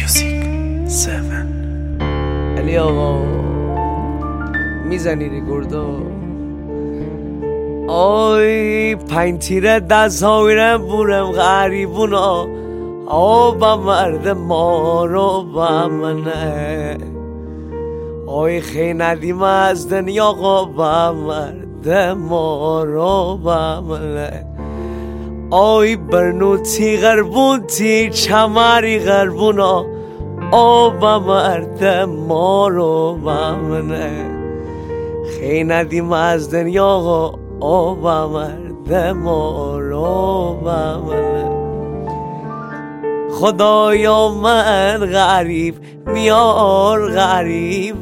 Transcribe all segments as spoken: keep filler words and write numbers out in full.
میوزیک سفن. علی آقا میزنی ریکوردو؟ آی پنج تیره دست ها میرم بورم غریبونا آبا مرد ما رو با منه. آی خیلی ندیم از دنیا آقا با مرد ما رو با منه. آی برنوتی غربونتی چماری غربونا آبا مرد ما رو با منه. خیلی ندیم از دنیا آقا آبا مرد ما رو با منه. خدایا من غریب میار غریب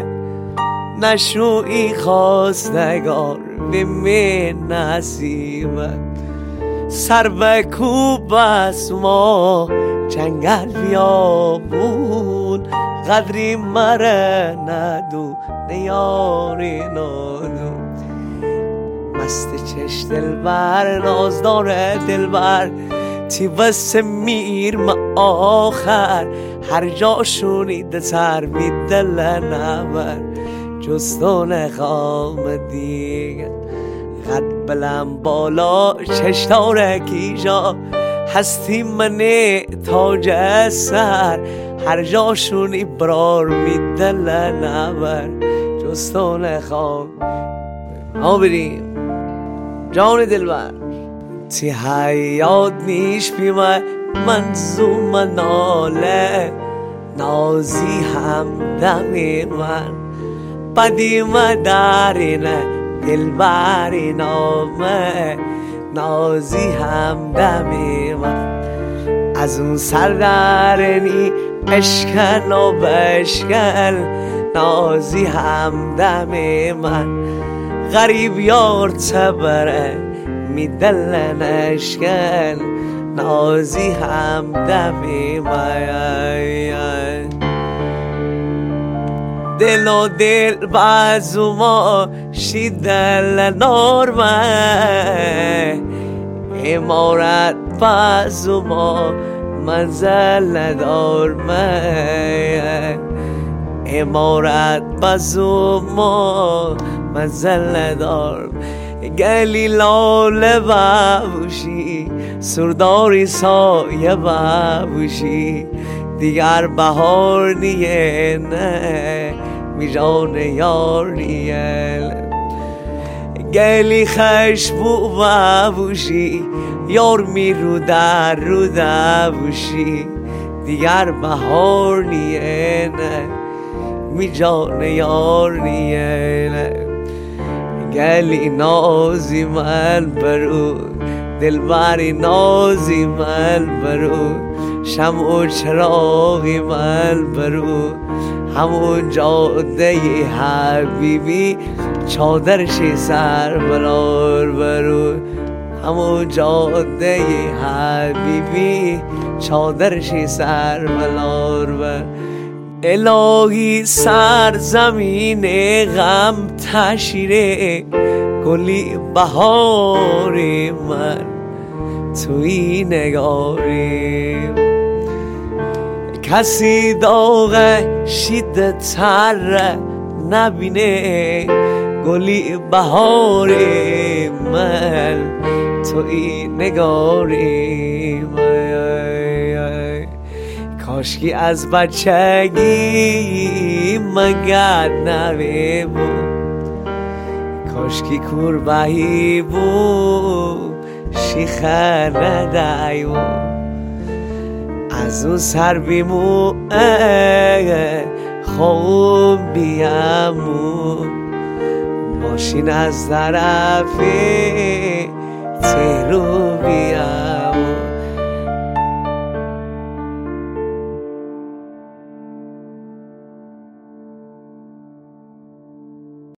نشوی خواستگار به من نصیبت. سر به کوب از ما جنگل بیابون قدری مره ندو نیاری نادو. مست چش دلبر نازدار دلبر تی بس میر ما آخر هر جا شونید سر بی دل نبر جستو نخوام دیگر. قد بلم بالا چشتاره کیجا هستی منی تاج سر هر جا شونی برار بی دل نبر جستو نخوام. ها بریم جان دلبر تی حیات نیش بیمه منظوم ناله نازی هم دمی من بدیم دارینه دلبری نامه نازی هم دمی من. از اون سردرنی اشکن و بشکن نازی هم دمی من. غریب یار تبره می دل نشکن نازی هم دمی من. دل و دل بازو ما شیدل نارمه امارت بازو ما منزل دارمه. امارت بازو ما منزل دارم گلی لاله بابوشی سرداری سایه بابوشی دیگر بهار نیه نه میجان یار نیه. گلی خشبو بابوشی یار می رو در رو دبوشی دیگر بهار نیه نه میجان یار نیه نه. گلی نازی من برو دلبری نازی من برو شمع و چراغی من برو همون جاده حبیبی چادرشی سر برار برو همون جاده حبیبی چادرشی سر برار برو. الهی سر زمین غم تشیره گلی بهاری من توی نگاری. کسی داغ شدت تر نبینه گلی بهاری من توی نگاری من. کاشکی از بچگی مگد نوی بود کاشکی کوربهی بود شیخه ندهی بود. از اون سر بیمو خوب بیامو ماشین از طرف تهرو بیامو.